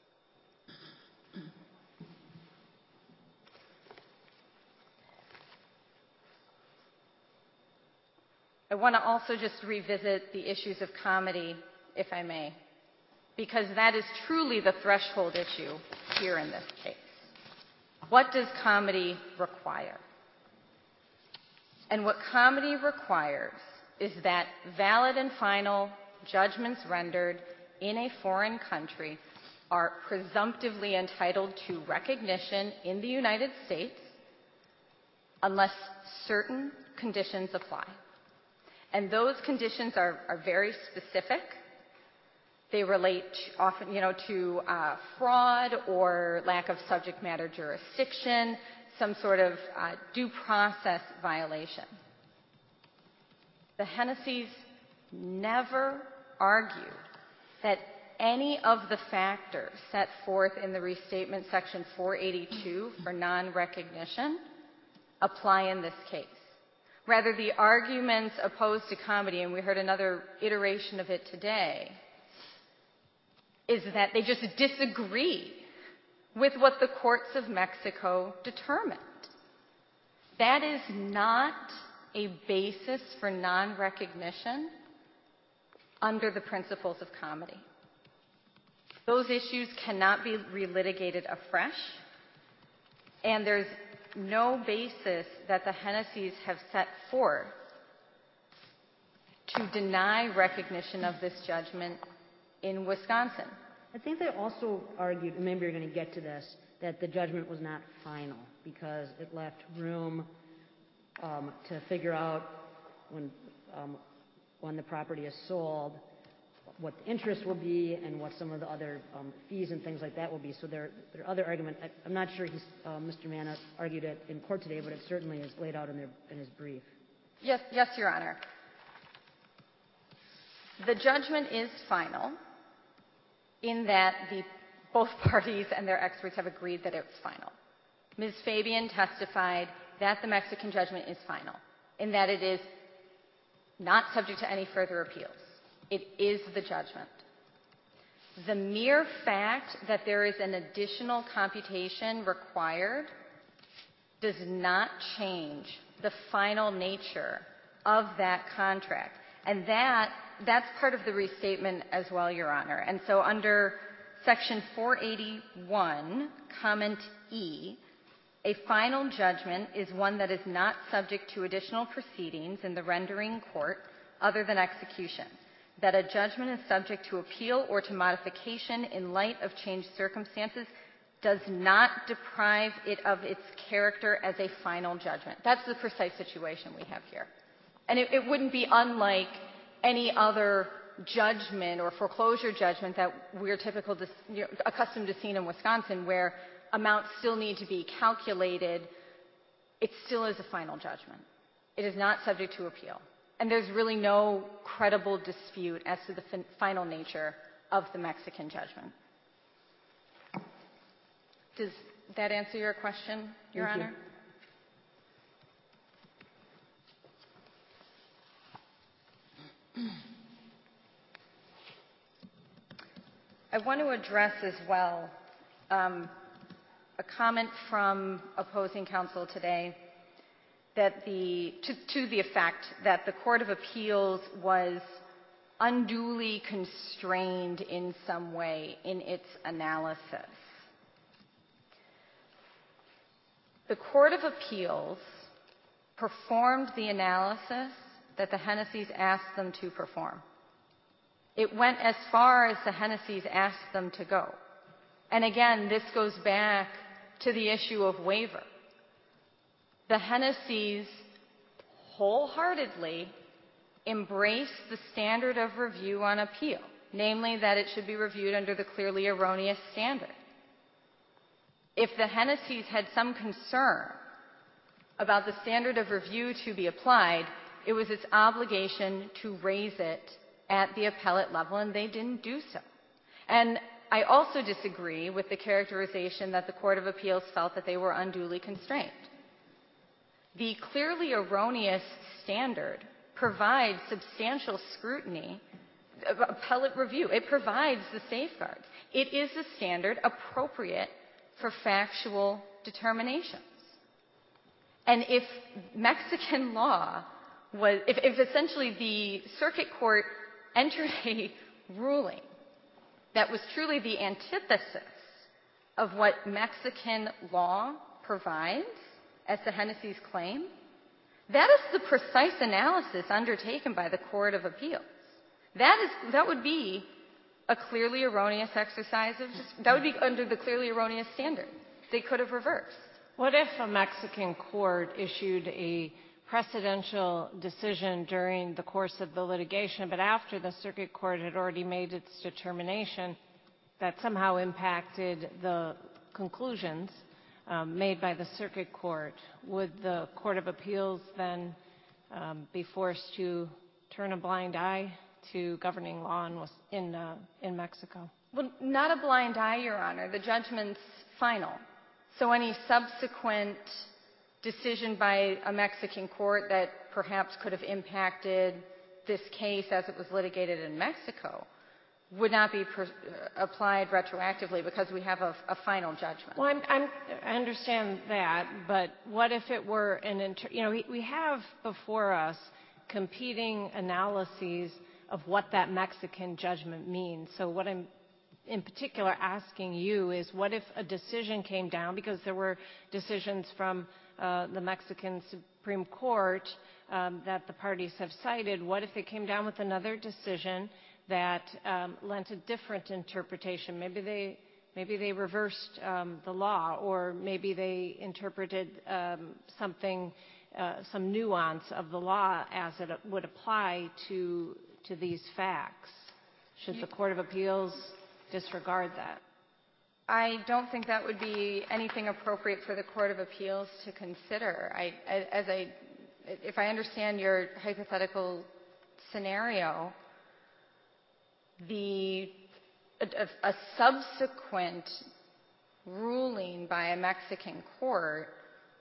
I want to also just revisit the issues of comity, if I may, because that is truly the threshold issue here in this case. What does comity require? And what comity requires is that valid and final judgments rendered in a foreign country are presumptively entitled to recognition in the United States unless certain conditions apply. And those conditions are very specific. They relate often, to fraud or lack of subject matter jurisdiction, some sort of due process violation. The Hennessy's never argued that any of the factors set forth in the restatement section 482 for non-recognition apply in this case. Rather, the arguments opposed to comity, and we heard another iteration of it today, is that they just disagree with what the courts of Mexico determined. That is not a basis for non-recognition under the principles of comity. Those issues cannot be relitigated afresh, and there's no basis that the Hennessy's have set forth to deny recognition of this judgment in Wisconsin. I think they also argued, and maybe you're going to get to this, that the judgment was not final because it left room to figure out when the property is sold what the interest will be and what some of the other fees and things like that will be. So there are other arguments. I'm not sure Mr. Manna argued it in court today, but it certainly is laid out in his brief. Yes, Your Honor. The judgment is final in that both parties and their experts have agreed that it's final. Ms. Fabian testified that the Mexican judgment is final, in that it is not subject to any further appeals. It is the judgment. The mere fact that there is an additional computation required does not change the final nature of that contract. And that's part of the restatement as well, Your Honor. And so under Section 481, Comment E, a final judgment is one that is not subject to additional proceedings in the rendering court other than execution. That a judgment is subject to appeal or to modification in light of changed circumstances does not deprive it of its character as a final judgment. That's the precise situation we have here. And it wouldn't be unlike any other judgment or foreclosure judgment that we're accustomed to seeing in Wisconsin, where amounts still need to be calculated, it still is a final judgment. It is not subject to appeal. And there's really no credible dispute as to the final nature of the Mexican judgment. Does that answer your question, Your Honor? I want to address as well a comment from opposing counsel today that to the effect that the Court of Appeals was unduly constrained in some way in its analysis. The Court of Appeals performed the analysis that the Hennessy's asked them to perform. It went as far as the Hennessy's asked them to go. And again, this goes back to the issue of waiver. The Hennessy's wholeheartedly embraced the standard of review on appeal, namely that it should be reviewed under the clearly erroneous standard. If the Hennessy's had some concern about the standard of review to be applied, it was its obligation to raise it at the appellate level, and they didn't do so. And I also disagree with the characterization that the Court of Appeals felt that they were unduly constrained. The clearly erroneous standard provides substantial scrutiny, appellate review. It provides the safeguards. It is a standard appropriate for factual determinations. And if Mexican law was, if essentially the circuit court entered a ruling that was truly the antithesis of what Mexican law provides, as the Hennessy's claim, that is the precise analysis undertaken by the Court of Appeals. That would be a clearly erroneous exercise of, that would be under the clearly erroneous standard. They could have reversed. What if a Mexican court issued a precedential decision during the course of the litigation, but after the circuit court had already made its determination that somehow impacted the conclusions made by the circuit court? Would the Court of Appeals then be forced to turn a blind eye to governing law in Mexico? Well, not a blind eye, Your Honor. The judgment's final. So any subsequent decision by a Mexican court that perhaps could have impacted this case as it was litigated in Mexico would not be applied retroactively because we have a final judgment. Well, I understand that, but what if it were we have before us competing analyses of what that Mexican judgment means. So what I'm in particular asking you is, what if a decision came down, because there were decisions from the Mexican Supreme Court that the parties have cited, what if they came down with another decision that lent a different interpretation? Maybe they reversed the law, or maybe they interpreted something, some nuance of the law as it would apply to these facts. Should the Court of Appeals disregard that? I don't think that would be anything appropriate for the Court of Appeals to consider. If I understand your hypothetical scenario, a subsequent ruling by a Mexican court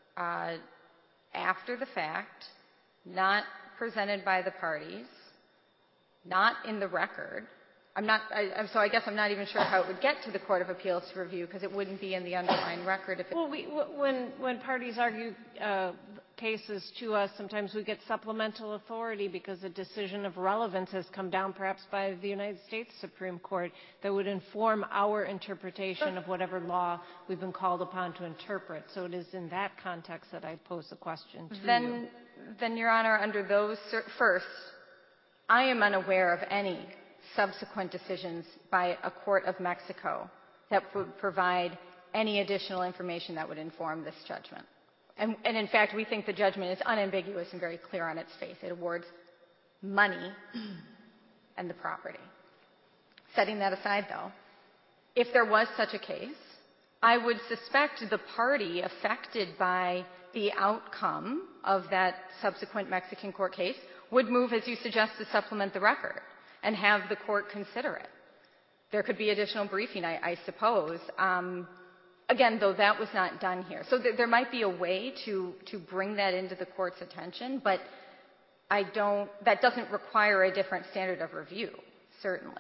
after the fact, not presented by the parties, not in the record. So I guess I'm not even sure how it would get to the Court of Appeals to review, because it wouldn't be in the underlying record. When parties argue cases to us, sometimes we get supplemental authority because a decision of relevance has come down perhaps by the United States Supreme Court that would inform our interpretation of whatever law we've been called upon to interpret. So it is in that context that I pose the question to you. Then, Your Honor, under those, first, I am unaware of any subsequent decisions by a court of Mexico that would provide any additional information that would inform this judgment. And in fact, we think the judgment is unambiguous and very clear on its face. It awards money and the property. Setting that aside, though, if there was such a case, I would suspect the party affected by the outcome of that subsequent Mexican court case would move, as you suggest, to supplement the record and have the court consider it. There could be additional briefing, I suppose. Again, though, that was not done here. So there might be a way to bring that into the court's attention, but that doesn't require a different standard of review, certainly.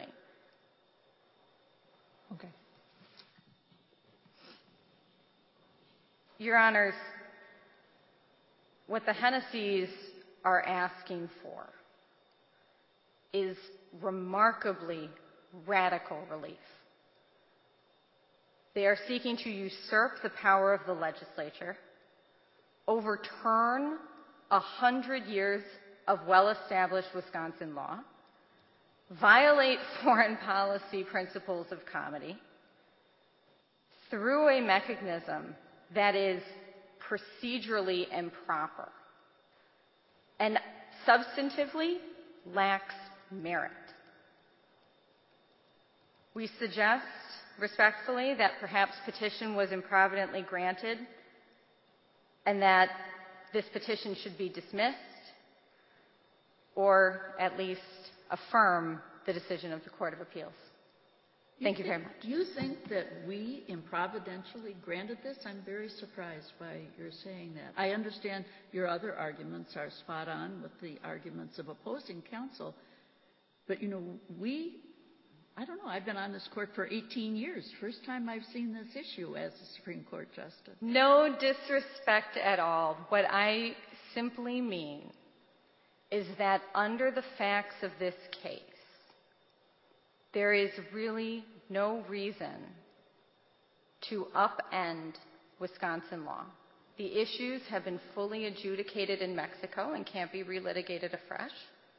Okay. Your Honors, what the Hennessy's are asking for is remarkably radical relief. They are seeking to usurp the power of the legislature, overturn 100 years of well-established Wisconsin law, violate foreign policy principles of comity through a mechanism that is procedurally improper and substantively lacks merit. We suggest respectfully that perhaps petition was improvidently granted and that this petition should be dismissed or at least affirm the decision of the Court of Appeals. Thank you very much. Do you think that we improvidentially granted this? I'm very surprised by your saying that. I understand your other arguments are spot on with the arguments of opposing counsel, but, you know, I don't know, I've been on this court for 18 years. First time I've seen this issue as a Supreme Court justice. No disrespect at all. What I simply mean is that under the facts of this case, there is really no reason to upend Wisconsin law. The issues have been fully adjudicated in Mexico and can't be relitigated afresh.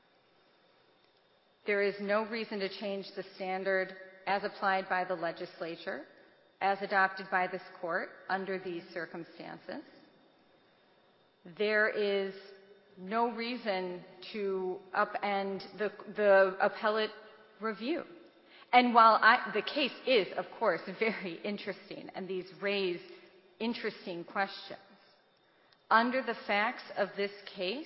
There is no reason to change the standard as applied by the legislature, as adopted by this court under these circumstances. There is no reason to upend the appellate review. And while the case is, of course, very interesting, and these raise interesting questions, under the facts of this case,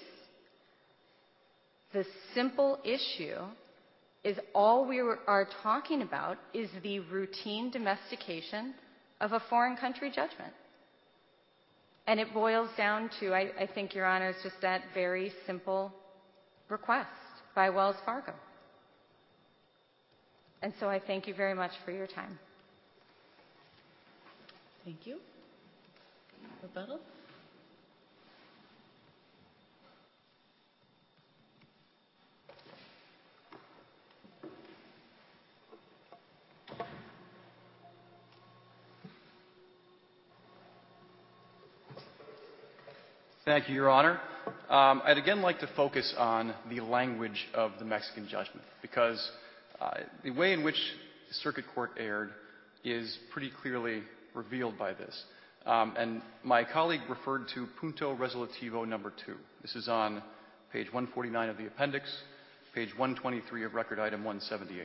the simple issue is all we are talking about is the routine domestication of a foreign country judgment. And it boils down to, I think, Your Honors, just that very simple request by Wells Fargo. And so I thank you very much for your time. Thank you. Rebuttal? Thank you, Your Honor. I'd again like to focus on the language of the Mexican judgment because the way in which the Circuit Court erred is pretty clearly revealed by this. And my colleague referred to punto resolutivo number 2. This is on page 149 of the appendix, page 123 of record item 178.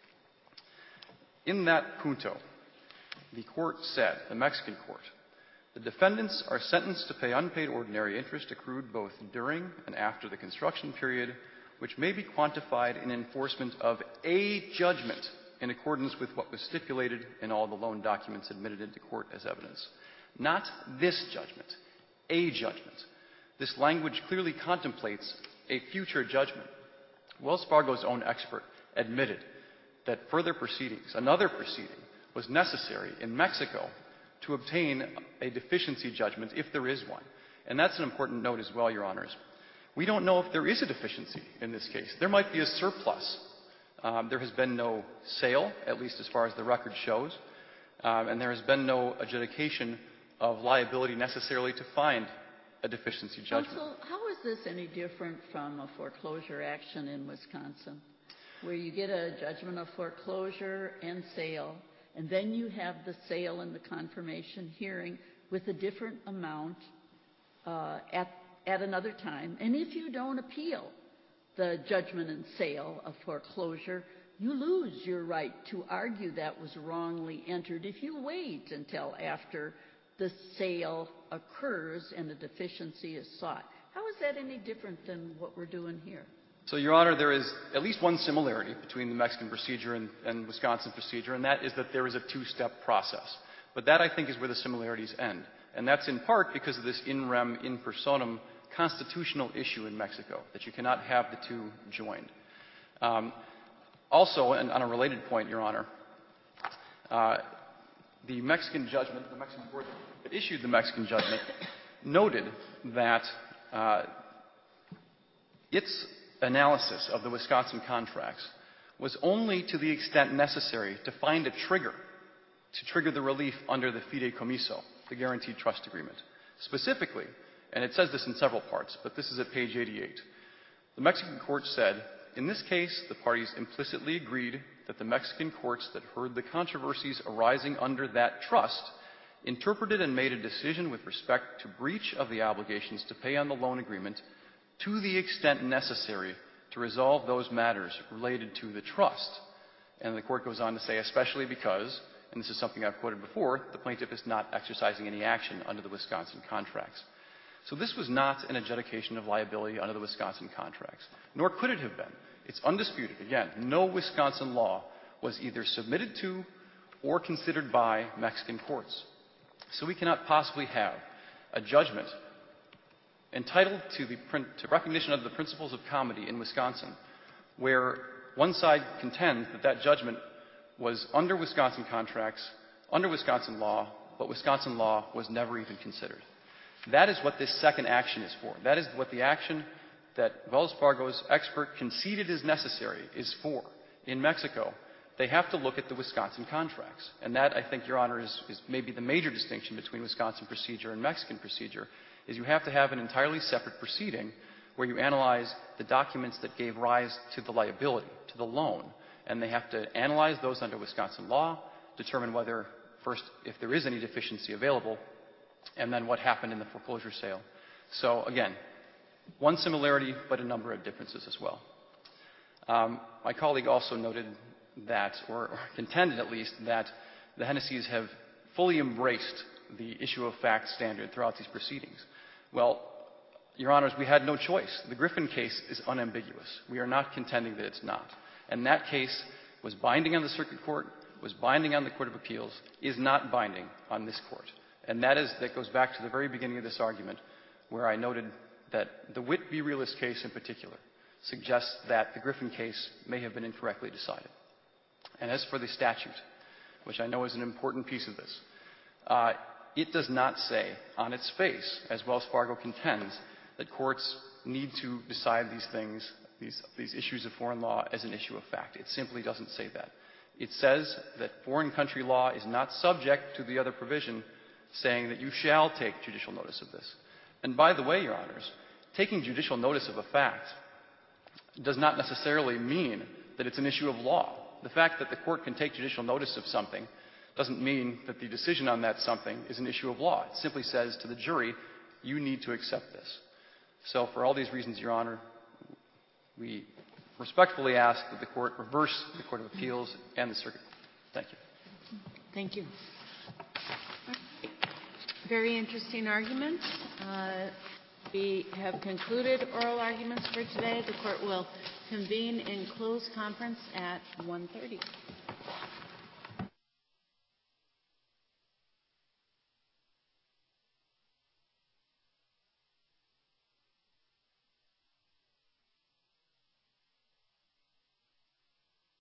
In that punto, the court said, the Mexican court, the defendants are sentenced to pay unpaid ordinary interest accrued both during and after the construction period, which may be quantified in enforcement of a judgment in accordance with what was stipulated in all the loan documents admitted into court as evidence. Not this judgment, a judgment. This language clearly contemplates a future judgment. Wells Fargo's own expert admitted that further proceedings, another proceeding, was necessary in Mexico to obtain a deficiency judgment if there is one. And that's an important note as well, Your Honors. We don't know if there is a deficiency in this case. There might be a surplus. There has been no sale, at least as far as the record shows, and there has been no adjudication of liability necessarily to find a deficiency judgment. Counsel, how is this any different from a foreclosure action in Wisconsin, where you get a judgment of foreclosure and sale, and then you have the sale and the confirmation hearing with a different amount at another time? And if you don't appeal, the judgment and sale of foreclosure, you lose your right to argue that was wrongly entered if you wait until after the sale occurs and a deficiency is sought. How is that any different than what we're doing here? So, Your Honor, there is at least one similarity between the Mexican procedure and Wisconsin procedure, and that is that there is a two-step process. But that, I think, is where the similarities end. And that's in part because of this in rem in personam constitutional issue in Mexico, that you cannot have the two joined. Also, and on a related point, Your Honor, the Mexican judgment, the Mexican court that issued the Mexican judgment, noted that its analysis of the Wisconsin contracts was only to the extent necessary to find a trigger, to trigger the relief under the fideicomiso, the guaranteed trust agreement. Specifically, and it says this in several parts, but this is at page 88, the Mexican court said, in this case, the parties implicitly agreed that the Mexican courts that heard the controversies arising under that trust interpreted and made a decision with respect to breach of the obligations to pay on the loan agreement to the extent necessary to resolve those matters related to the trust. And the court goes on to say, especially because, and this is something I've quoted before, the plaintiff is not exercising any action under the Wisconsin contracts. So this was not an adjudication of liability under the Wisconsin contracts, nor could it have been. It's undisputed. Again, no Wisconsin law was either submitted to or considered by Mexican courts. So we cannot possibly have a judgment entitled to recognition of the principles of comity in Wisconsin, where one side contends that that judgment was under Wisconsin contracts, under Wisconsin law, but Wisconsin law was never even considered. That is what this second action is for. That is what the action that Wells Fargo's expert conceded is necessary is for. In Mexico, they have to look at the Wisconsin contracts. And that, I think, Your Honor, is maybe the major distinction between Wisconsin procedure and Mexican procedure, is you have to have an entirely separate proceeding where you analyze the documents that gave rise to the liability, to the loan. And they have to analyze those under Wisconsin law, determine whether, first, if there is any deficiency available, and then what happened in the foreclosure sale. So, again, one similarity, but a number of differences as well. My colleague also noted that, or contended at least, that the Hennessy's have fully embraced the issue of fact standard throughout these proceedings. Well, Your Honors, we had no choice. The Griffin case is unambiguous. We are not contending that it's not. And that case was binding on the Circuit Court, was binding on the Court of Appeals, is not binding on this Court. And that goes back to the very beginning of this argument, where I noted that the Witt v. Realist case in particular suggests that the Griffin case may have been incorrectly decided. And as for the statute, which I know is an important piece of this, it does not say on its face, as Wells Fargo contends, that courts need to decide these things, these issues of foreign law, as an issue of fact. It simply doesn't say that. It says that foreign country law is not subject to the other provision saying that you shall take judicial notice of this. And by the way, Your Honors, taking judicial notice of a fact does not necessarily mean that it's an issue of law. The fact that the court can take judicial notice of something doesn't mean that the decision on that something is an issue of law. It simply says to the jury, you need to accept this. So for all these reasons, Your Honor, we respectfully ask that the Court reverse the Court of Appeals and the Circuit. Thank you. Thank you. Very interesting arguments. We have concluded oral arguments for today. The Court will convene in closed conference at 1:30.